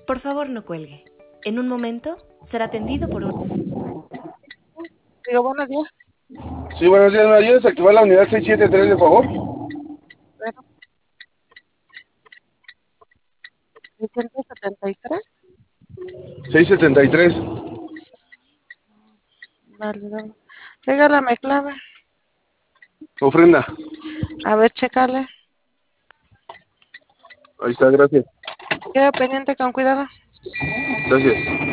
Por favor, no cuelgue. En un momento será atendido por un... Digo, buenos días. Sí, buenos días, ¿me ayudas a activar la unidad 673, de favor? Bueno, 673. 673. Vale, vale. Regálame clave. Ofrenda. A ver, chécale. Ahí está, gracias. Queda pendiente con cuidado. Gracias.